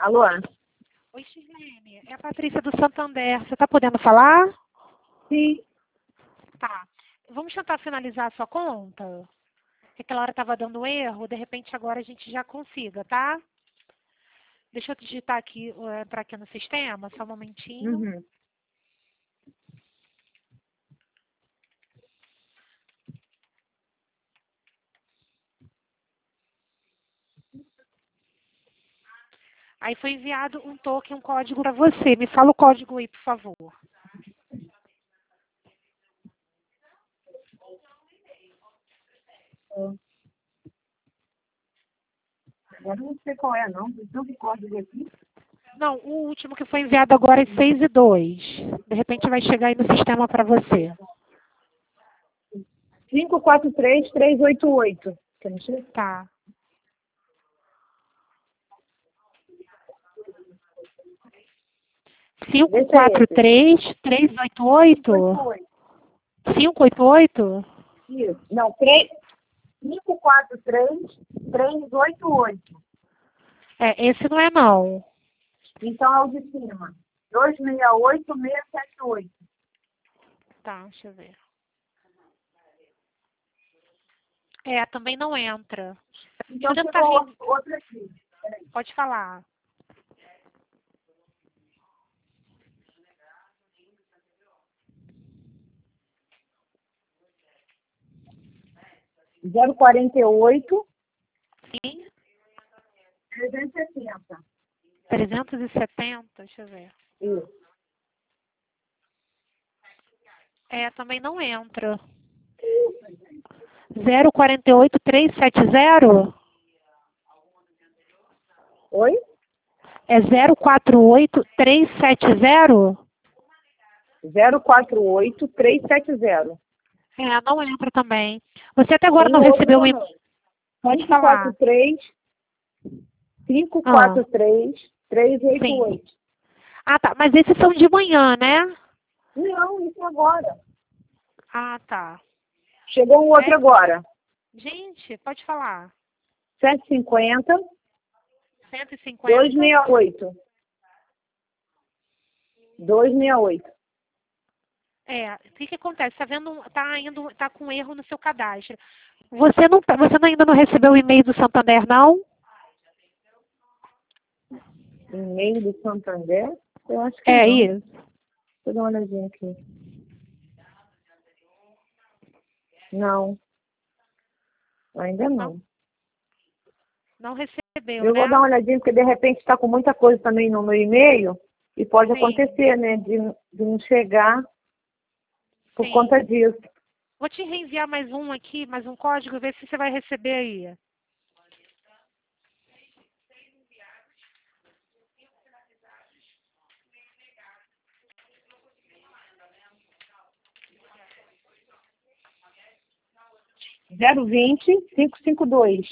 Alô? Oi, Shirlene. É a Patrícia do Santander. Você está podendo falar? Sim. Tá. Vamos tentar finalizar a sua conta? Porque aquela hora estava dando erro, de repente agora a gente já consiga, tá? Deixa eu digitar aqui, entrar aqui no sistema, só um momentinho. Uhum. Aí foi enviado um token, um código para você. Me fala o código aí, por favor. Agora não sei qual é, não. Tem tanto código aqui. Não, o último que foi enviado agora é 6 e 2. De repente vai chegar aí no sistema para você. 543388. Quer mexer? Tá. Cinco quatro três 388. 588? Isso. Não, 543388. Esse não é não. Então é o de cima. 268678. Tá, deixa eu ver. Também não entra. Então Deixa eu tentar chegou outro aqui. Peraí. Pode falar. Zero 48 Sim? 370. 370, deixa eu ver. Isso. Também não entra. 048370? Oi? É 048370? 048370. Não entra também. Você até agora Tem não outro recebeu o também. e-mail. Pode falar. 543 388. Sim. Ah, tá. Mas esses são de manhã, né? Não, isso agora. Ah, tá. Chegou um outro agora. Gente, pode falar. 150 150. 268. 268. O que acontece? Tá com erro no seu cadastro. Você ainda não recebeu o e-mail do Santander, não? E-mail do Santander? Eu acho que não. Isso. Deixa eu dar uma olhadinha aqui. Não. Ainda não. Não recebeu, Eu né? vou dar uma olhadinha, porque de repente está com muita coisa também no meu e-mail. E pode Sim. acontecer, né? De não chegar por Sim. conta disso. Vou te reenviar mais um aqui, mais um código, ver se você vai receber aí. Zero 552.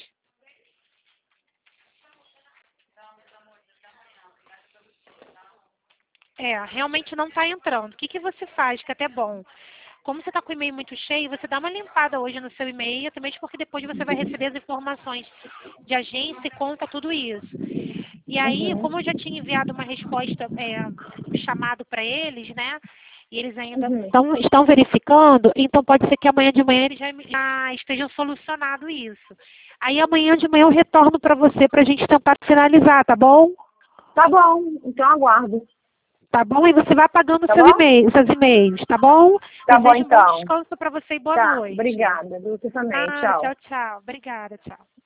Realmente não está entrando. O que você faz, que é até bom? Como você está com o e-mail muito cheio, você dá uma limpada hoje no seu e-mail, também porque depois você vai receber as informações de agência e conta tudo isso. E aí, como eu já tinha enviado uma resposta, chamado para eles, né? E eles ainda estão verificando, então pode ser que amanhã de manhã eles já estejam solucionado isso. Aí amanhã de manhã eu retorno para você para a gente tentar finalizar, tá bom? Tá bom, então aguardo. Tá bom? E você vai apagando Tá seus bom? e-mails, tá bom? Tá bom, Desejo um bom então. descanso para você e boa Tá, noite. obrigada. Você também. Tchau. Tchau, tchau. Obrigada, tchau.